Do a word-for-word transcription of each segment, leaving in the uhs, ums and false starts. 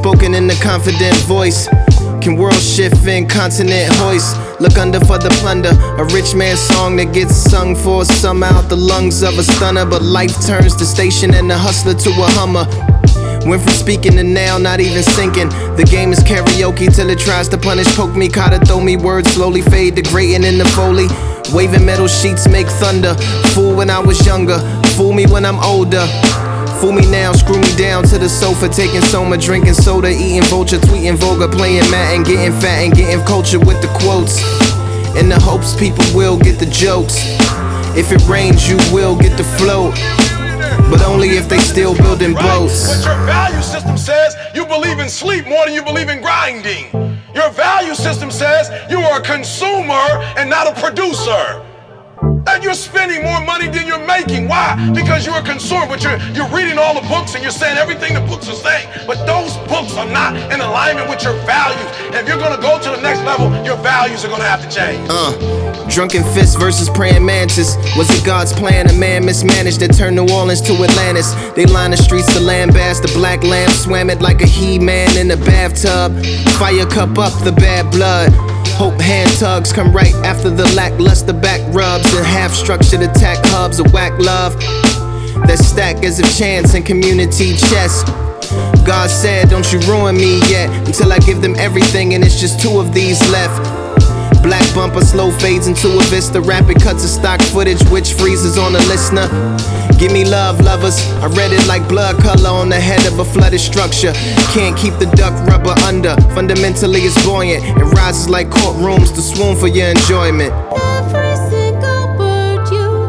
spoken in a confident voice. Can world shift in continent hoist? Look under for the plunder. A rich man's song that gets sung for some out the lungs of a stunner. But life turns the station and the hustler to a hummer. Went from speaking to now not even sinking. The game is karaoke till it tries to punish. Poke me, caught to throw me words, slowly fade, degrading in the foley. Waving metal sheets make thunder. Fool when I was younger, fool me when I'm older. Fool me now, screw me down to the sofa. Taking soma, drinking soda, eating vulture, tweeting vulgar, playing Madden, getting fat and getting culture with the quotes. In the hopes people will get the jokes. If it rains, you will get the float. But only if they still building boats. But your value system says you believe in sleep more than you believe in grinding. Your value system says you are a consumer and not a producer. And you're spending more money than you're making. Why? Because you're a consumer, but you're, you're reading all the books and you're saying everything the books are saying. But those books are not in alignment with your values. And if you're gonna go to the next level, your values are gonna have to change. Uh, drunken fist versus praying mantis. Was it God's plan? A man mismanaged that turned New Orleans to Atlantis. They lined the streets to lambast. The black lamb swam it like a he-man in a bathtub. Fire cup up the bad blood. Hope hand tugs come right after the lackluster back rubs and half-structured attack hubs of whack love that stack as if chance and community chess. God said, don't you ruin me yet until I give them everything, and it's just two of these left. Black bumper slow fades into a vista. Rapid cuts of stock footage which freezes on the listener. Give me love, lovers. I read it like blood color on the head of a flooded structure. Can't keep the duck rubber under. Fundamentally it's buoyant. It rises like courtrooms to swoon for your enjoyment. Every single word you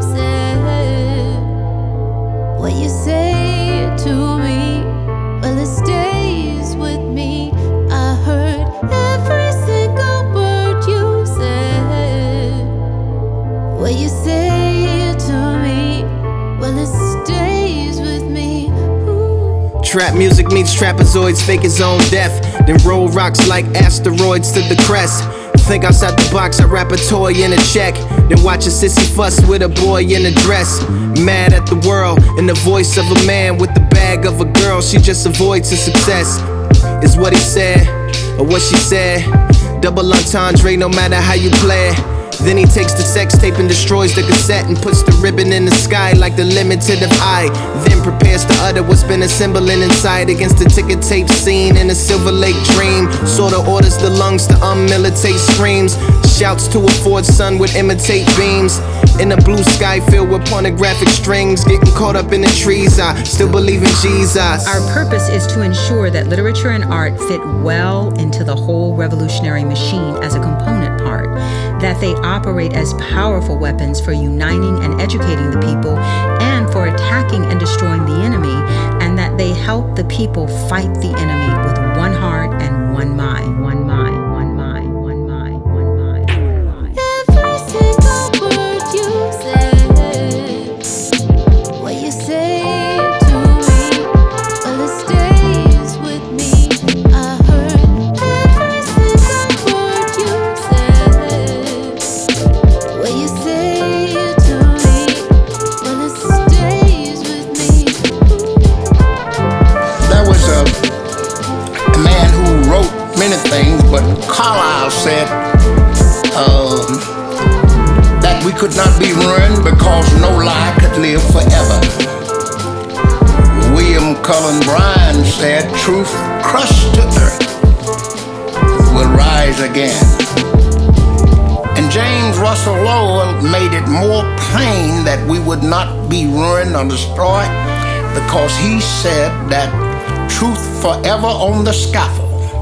said, what you say to me, well it stays with me. I heard every single word you said, what you say to me, well it stays with me. Ooh. Trap music meets trapezoids, fake his own death. Then roll rocks like asteroids to the crest. Think outside the box, I wrap a toy in a check. Then watch a sissy fuss with a boy in a dress. Mad at the world, in the voice of a man with the bag of a girl. She just avoids her success. Is what he said, or what she said. Double entendre, no matter how you play it. Then he takes the sex tape and destroys the cassette and puts the ribbon in the sky like the limited of I. Then prepares to utter what's been assembling inside against the ticker tape scene in a Silver Lake dream. Sorta orders the lungs to unmilitate screams. Shouts to a Ford son would imitate beams. In a blue sky filled with pornographic strings. Getting caught up in the trees, I still believe in Jesus. Our purpose is to ensure that literature and art fit well into the whole revolutionary machine as a component part, that they operate as powerful weapons for uniting and educating the people and for attacking and destroying the enemy, and that they help the people fight the enemy with one heart and one mind, one mind, one mind, one mind, one mind, one mind. Every single word you said, what you say to me, well it stays with me. I heard every single word you said, what you say to me, well it stays with me. There was a, a man who wrote many things, but Carlyle said um, that we could not be ruined because no lie could live forever. William Cullen Bryant said truth crushed to earth will rise again. And James Russell Lowell made it more plain that we would not be ruined or destroyed because he said that truth forever on the scaffold,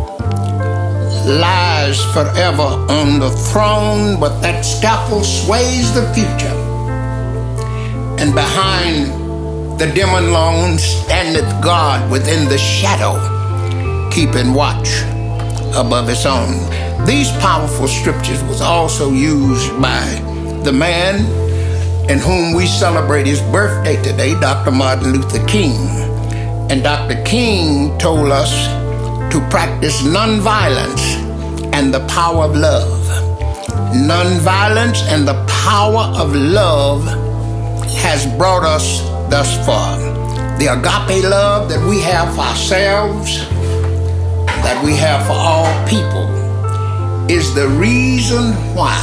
lies forever on the throne, but that scaffold sways the future. And behind the dim and lone standeth God within the shadow, keeping watch above his own. These powerful scriptures was also used by the man in whom we celebrate his birthday today, Doctor Martin Luther King. And Doctor King told us to practice nonviolence and the power of love. Nonviolence and the power of love has brought us thus far. The agape love that we have for ourselves that we have for all people is the reason why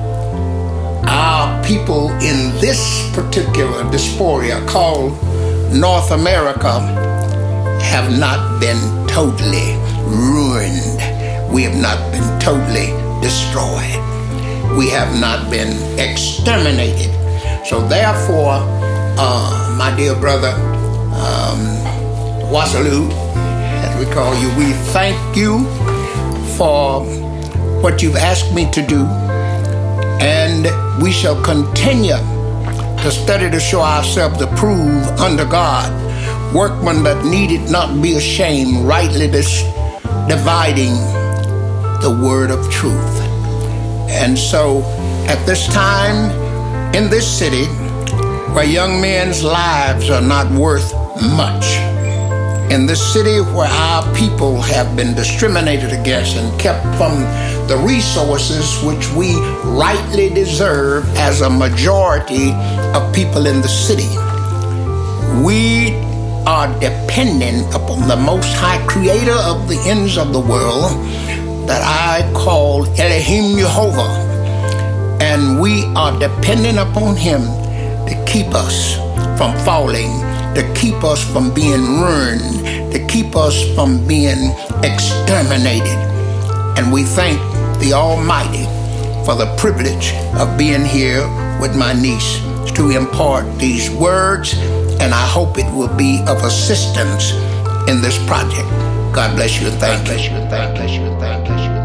our people in this particular diaspora called North America have not been totally ruined. We have not been totally destroyed. We have not been exterminated. So therefore, uh, my dear brother, um, Wasalu, as we call you, we thank you for what you've asked me to do, and we shall continue to study to show ourselves approved under God, workmen that needed not be ashamed, rightly dis- dividing the word of truth. And so at this time in this city where young men's lives are not worth much, in this city where our people have been discriminated against and kept from the resources which we rightly deserve as a majority of people in the city, we are dependent upon the Most High Creator of the ends of the world that I call Elohim Yehovah. And we are dependent upon Him to keep us from falling, to keep us from being ruined, to keep us from being exterminated. And we thank the Almighty for the privilege of being here with my niece to impart these words, and I hope it will be of assistance in this project. God bless you and thank you. God bless you and thank you.